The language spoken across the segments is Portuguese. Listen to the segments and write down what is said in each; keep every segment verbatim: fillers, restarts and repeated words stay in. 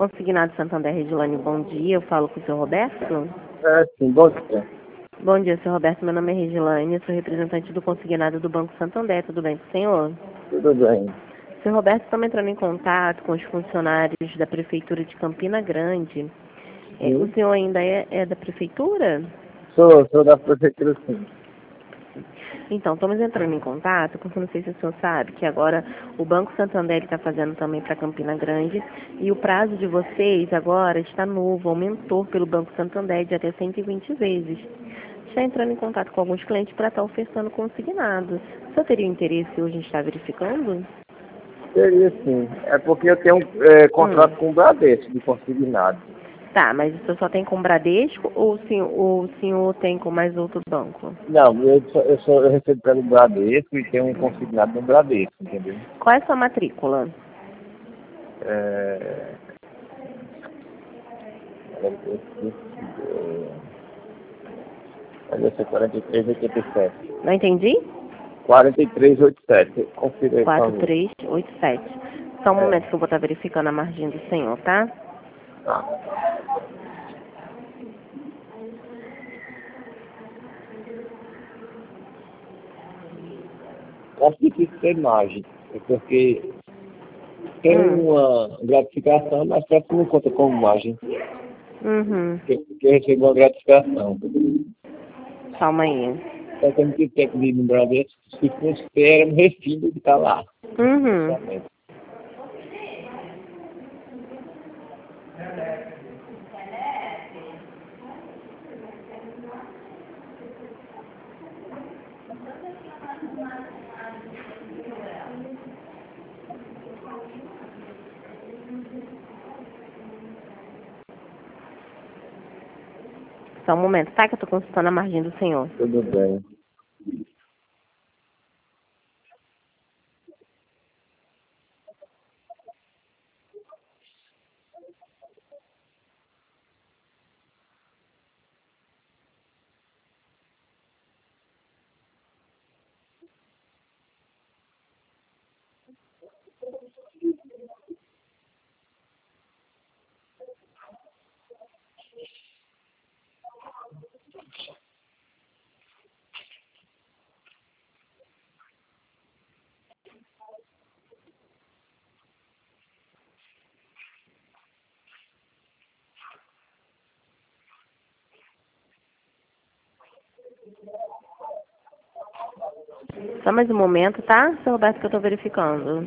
Consignado Santander, Regilane, bom dia. Eu falo com o senhor Roberto? É, sim, bom dia. Bom dia, senhor Roberto. Meu nome é Regilane, eu sou representante do consignado do Banco Santander. Tudo bem com o senhor? Tudo bem. Senhor Roberto, estamos entrando em contato com os funcionários da Prefeitura de Campina Grande. É, o senhor ainda é, é da Prefeitura? Sou, sou da prefeitura, sim. Então, estamos entrando em contato, porque não sei se o senhor sabe que agora o Banco Santander está fazendo também para Campina Grande e o prazo de vocês agora está novo, aumentou pelo Banco Santander de até cento e vinte vezes. Está entrando em contato com alguns clientes para estar ofertando consignado. O senhor teria interesse hoje em estar verificando? Seria sim. É porque eu tenho um é, contrato Hum. com o Bradesco de consignado. Tá, mas o senhor só tem com o Bradesco ou o senhor, ou o senhor tem com mais outro banco? Não, eu, só, eu, só, eu recebo pelo Bradesco e tenho um consignado no Bradesco, entendeu? Qual é a sua matrícula? É... eu esqueci, é, Deve ser quarenta e três oitenta e sete. Não entendi? quarenta e três oitenta e sete. Confira aí, por quatro favor. três oito sete. Só um É, momento que eu vou estar verificando a margem do senhor, tá? tá. Acho difícil ter margem, é porque tem Hum. uma gratificação, mas parece que não conta como margem. Uhum. Que, que recebeu uma gratificação. Calma aí. Só que eu não tive tempo de ir no Bradesco, se fosse ter, era um refino de estar lá. Uhum. Só um momento, tá? Que eu tô consultando a margem do senhor. Tudo bem. Só mais um momento, tá? Seu Roberto, que eu tô verificando.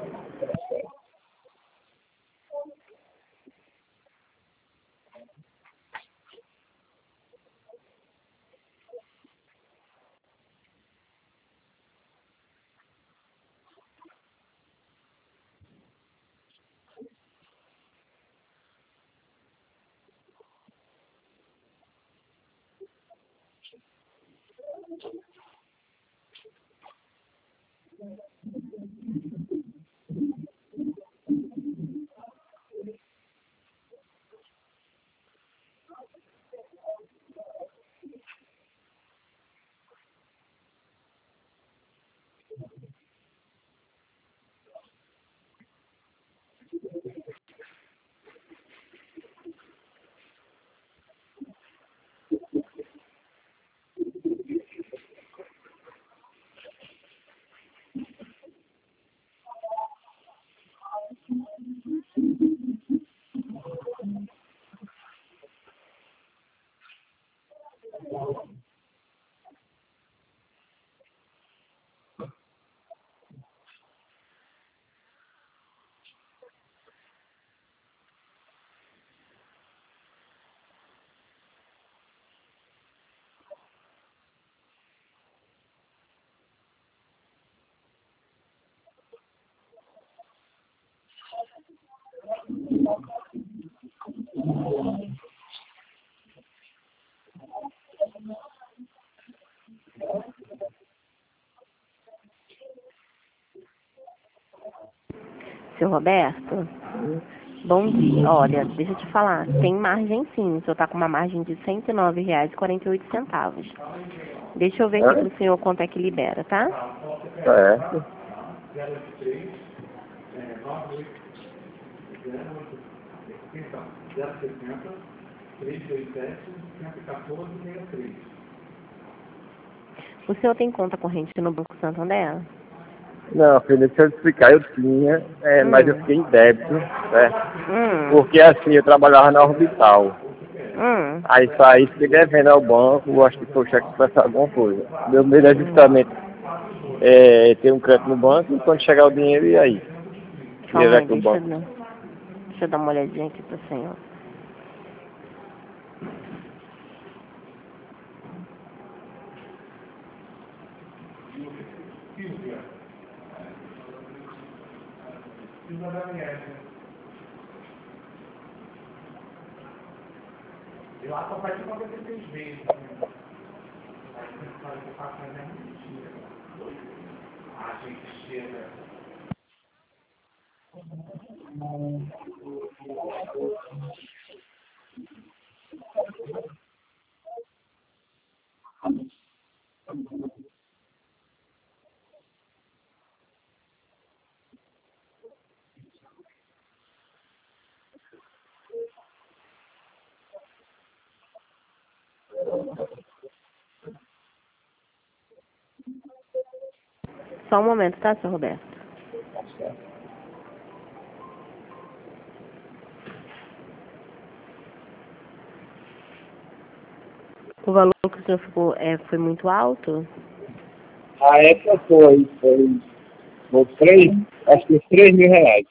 Seu Roberto? Bom dia. Olha, deixa eu te falar. Tem margem sim. O senhor tá com uma margem de cento e nove reais e quarenta e oito centavos. Deixa eu ver aqui É? pro senhor quanto é que libera, tá? Certo. Então, zero sessenta, trezentos e oitenta e sete, cento e quatorze, sessenta e três. O senhor tem conta corrente no Banco Santander? Não, filho, deixa eu te explicar, eu tinha, é, Hum. mas eu fiquei em débito, né? Hum. Porque assim, eu trabalhava na Orbital. Hum. Aí saí, fiquei devendo ao banco, acho que foi o cheque especial, alguma coisa. Meu medo é justamente é, ter um crédito no banco e quando chegar o dinheiro, e aí? Calma Dinheiro é aí, que o deixa eu, banco. dar- deixa eu dar uma olhadinha aqui pro senhor. Silvia Daniela. E lá só faz noventa e seis vezes. Aí você faz o café na mentira. A gente chega. Só um momento, tá, senhor Roberto? O valor que o senhor ficou é, foi muito alto? A época foi, foi, foi três, acho que três mil reais.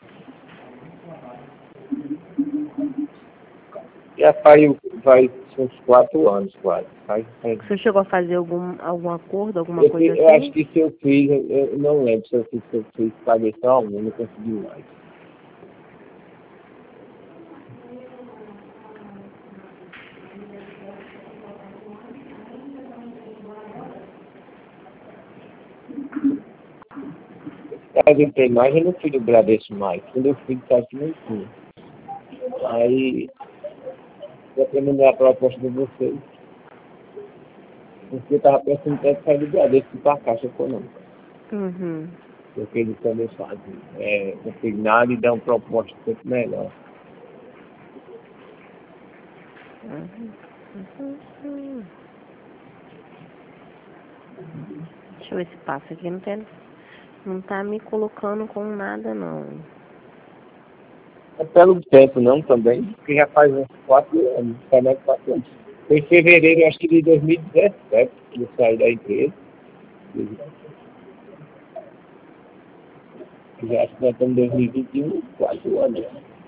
Já faz, faz uns quatro anos quase. Faz, faz. O senhor chegou a fazer algum, algum acordo, alguma Eu, coisa fiz- eu acho assim? que se eu fiz, eu, eu não lembro se eu fiz, se eu fiz, paguei só um, eu não consegui mais. Caso eu entrei mais, eu não fui do Bradesco mais. Quando eu fui, sabe que não tinha. Aí, eu terminei a proposta de vocês, porque eu estava pensando até em sair do Bradesco para a Caixa Econômica. Uhum. Porque eles também fazem é, consignado e dão proposta sempre melhor. Uhum. Uhum. Deixa eu ver se passa aqui. Não, tem, não tá me colocando com nada, não. É pelo tempo não também, porque já faz uns quatro anos, faz mais de quatro anos. Foi em fevereiro, acho que de dois mil e dezessete, que eu saí da empresa. Já acho que nós estamos em dois mil e vinte e um, quatro anos.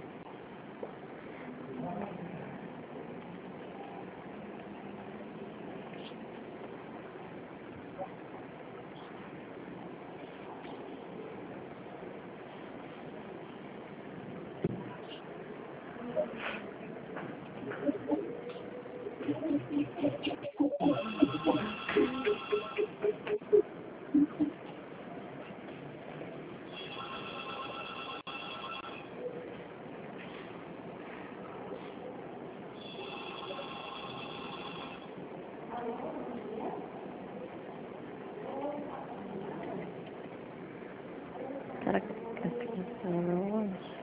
Será que essa não acha?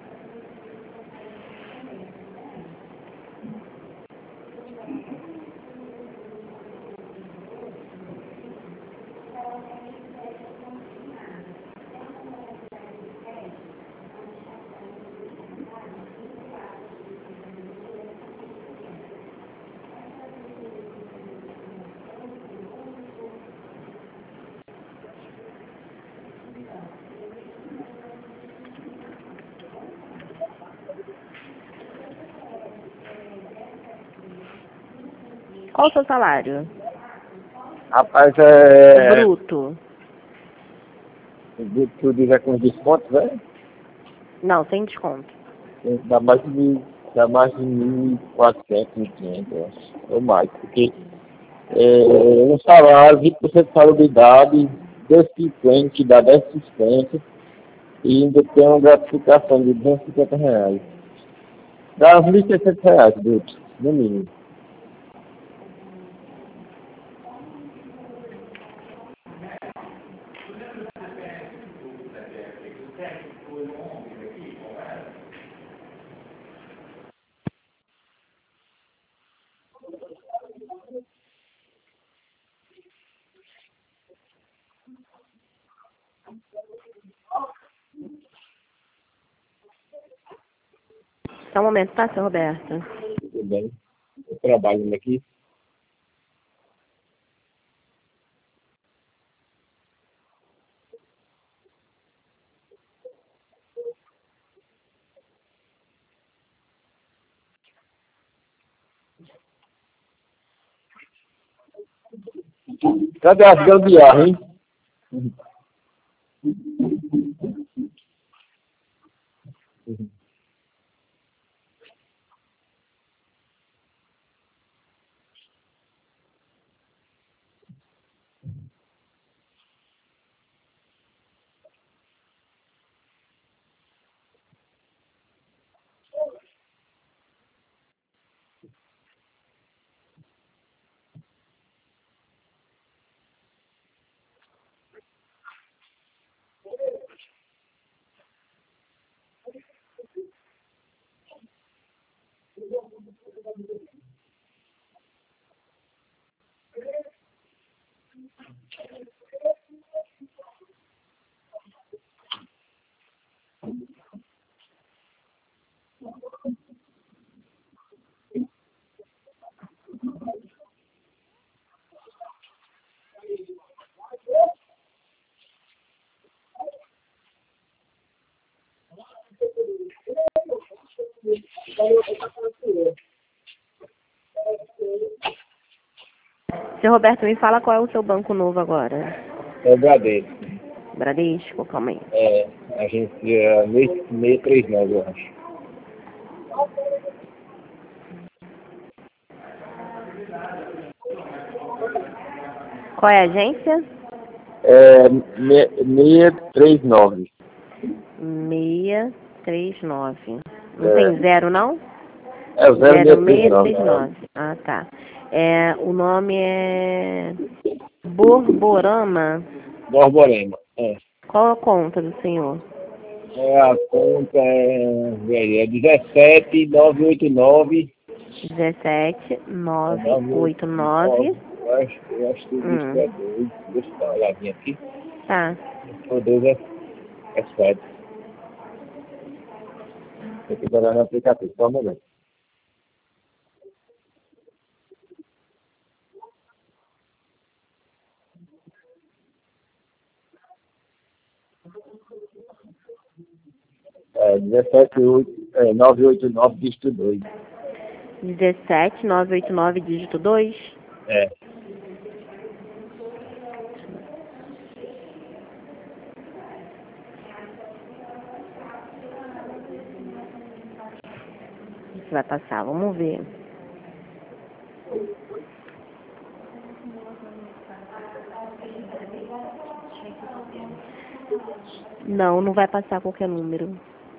Qual o seu salário? Rapaz, O é... bruto? Tu diz é com descontos, né? Não, sem desconto. Dá mais de mil, dá mais de mil e quatrocentos, mil e quinhentos, eu acho. Ou mais, porque é, um salário, vinte por cento de salubridade, dois cinquenta, que dá dez por cento, e ainda tem uma gratificação de duzentos e cinquenta reais. Dá uns mil e seiscentos reais, bruto, no mínimo. Só um momento, tá, seu Roberto? Tudo bem. Eu trabalho aqui. Cadê as gambiarra, hein? Seu Roberto, me fala qual é o seu banco novo agora. É o Bradesco. Bradesco, calma aí. É, a gente é seis seis três nove, eu acho. Qual é a agência? É seis três nove. seis três nove. Não É. tem zero, não? É o zero seis três nove. zero seis três nove. Ah, tá. É, o nome é Borborama. Borborema. É. Qual a conta do senhor? É, a conta é, é dezessete nove oito nove. dezessete nove oito nove. Eu acho, eu acho que o disco é Hum, dois. Deixa eu dar uma olhadinha aqui. tá. O dois é, é sete. Tem que olhar no aplicativo, só um momento. É dezessete nove oito nove, dígito dois. dezessete nove oito nove, dígito dois. É. Isso vai passar, vamos ver. Não, não vai passar qualquer número.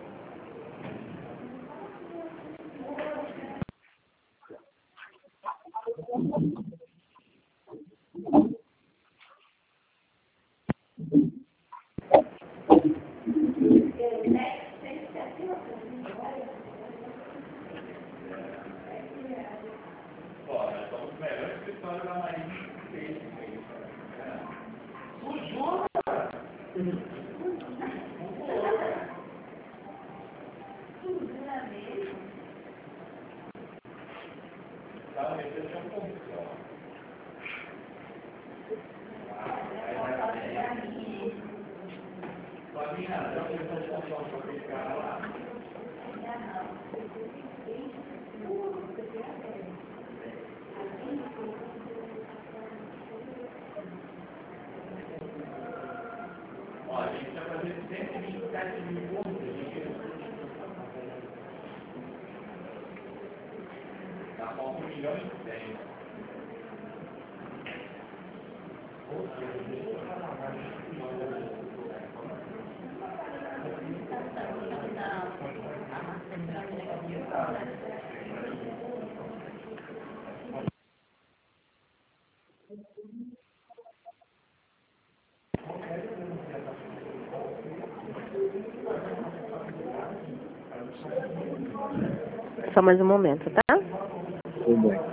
Só mais um momento, tá? Tudo bem.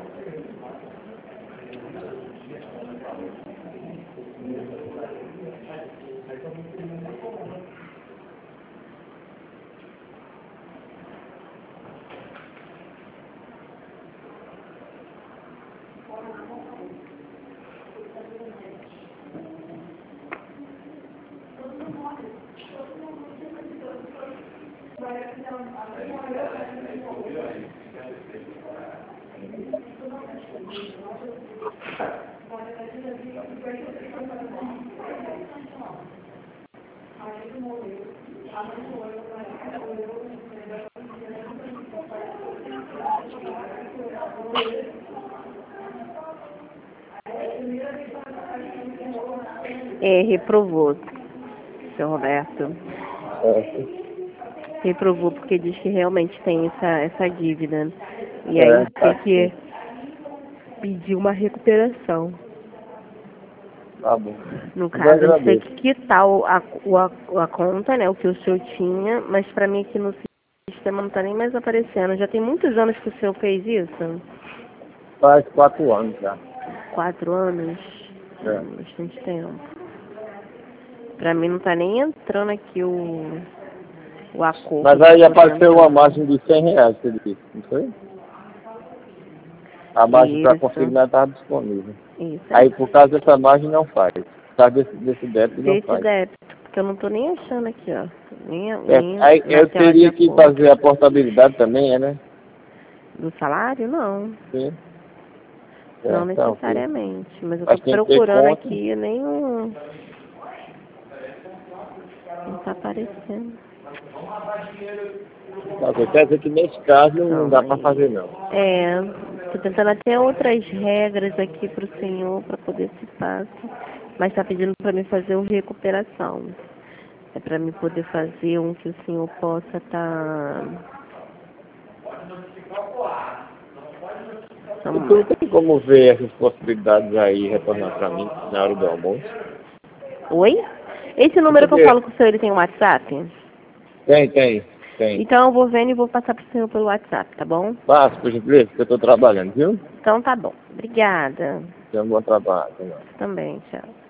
É, reprovou, seu Roberto. É, Reprovou porque diz que realmente tem essa, essa dívida. E É, aí tá tem que pedir uma recuperação. tá bom. No Eu caso, a gente tem agradeço. que quitar o, a, o, a, a conta, né? O que o senhor tinha, mas pra mim aqui no sistema não tá nem mais aparecendo. Já tem muitos anos que o senhor fez isso? Faz quatro anos já. Quatro anos? É. Hum, bastante tempo. Pra mim não tá nem entrando aqui o, o acordo. Mas aí que eu tô apareceu uma tentando. margem de cem reais, que ele disse, não foi? A margem para Isso, consignar estava disponível. isso Aí aí. por causa dessa margem não faz. Por causa desse, desse débito não Desse faz. débito, porque eu não tô nem achando aqui, ó. Nem, É, nem aí na eu tela de teria que acordo. fazer a portabilidade também, é, né? Do salário? Não. Sim. É, Não então, ok. necessariamente. Mas eu tô Mas tem que ter procurando conta. aqui, nem um... Não tá aparecendo. Tá, ok. Quer dizer que nesse caso não dá Calma para aí. fazer não. É, tô tentando até outras regras aqui pro senhor pra poder se passe. Mas tá pedindo pra mim fazer uma recuperação. É pra mim poder fazer um que o senhor possa tá... E tu tem como ver essas possibilidades aí e retornar para mim na hora do almoço? Oi? Esse número que eu Porque falo com o senhor, ele tem WhatsApp? tem, tem, tem. Então eu vou vendo e vou passar pro senhor pelo WhatsApp, tá bom? Passa, por gentileza, porque eu estou trabalhando, viu? Então tá bom. Obrigada. Tenha um bom trabalho. Tá bom. Também, tchau.